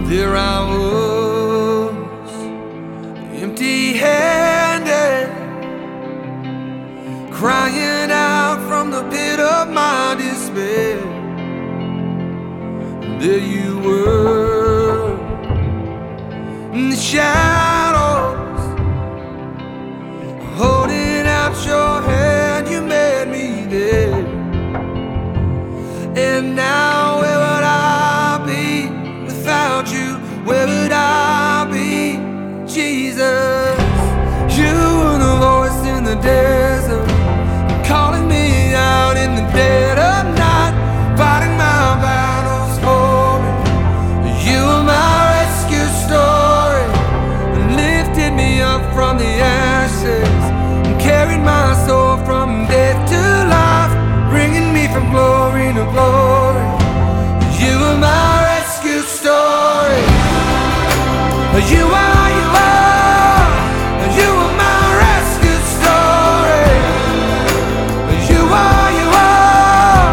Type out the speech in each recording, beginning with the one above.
There I was, empty-handed, crying out from the pit of my despair. And there you were, in the shadows, holding out your hand. You made me there. And now where would I be without you? Where would I be, Jesus? You were the voice in the desert, calling me out in the dead of night, fighting my battles for me. You were my rescue story, and lifted me up from the ashes, and carried my soul from death to life, bringing me from glory to glory. You were my rescue story. You are, you are, you are my rescue story. You are, you are.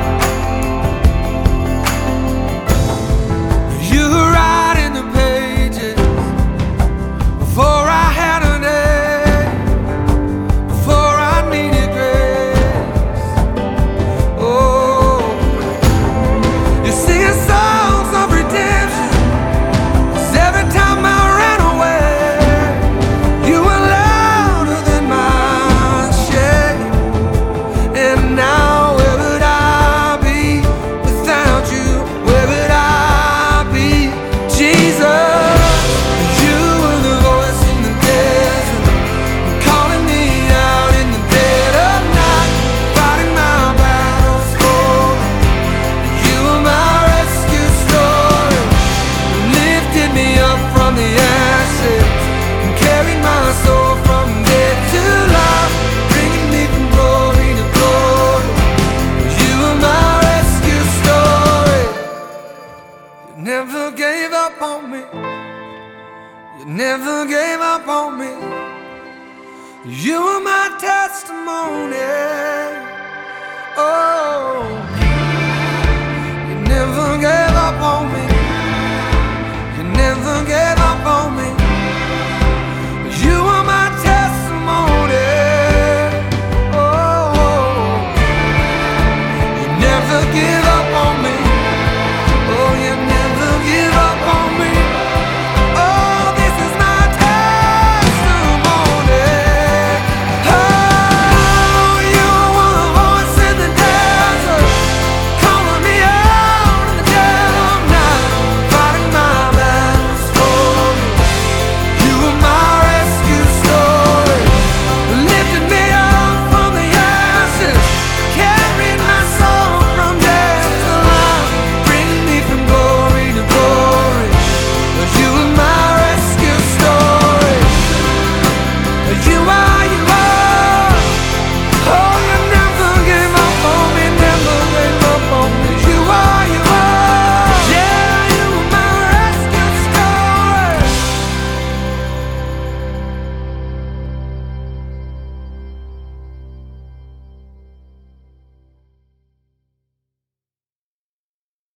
You were writing the pages before I had a name, before I needed grace. Oh, you're singing songs of redemption. 'Cause every time I ran away, you were louder than my shame. And now where would I be without you? Where would I be, Jesus? You were the voice in the desert, calling me out in the dead of night, fighting my battles for me. You were my rescue story, lifted me up from the ashes, and carried my soul from death to life, bringing me from glory to glory. You were my rescue story. You never gave up on me. You never gave up on me. You were my testimony. Oh.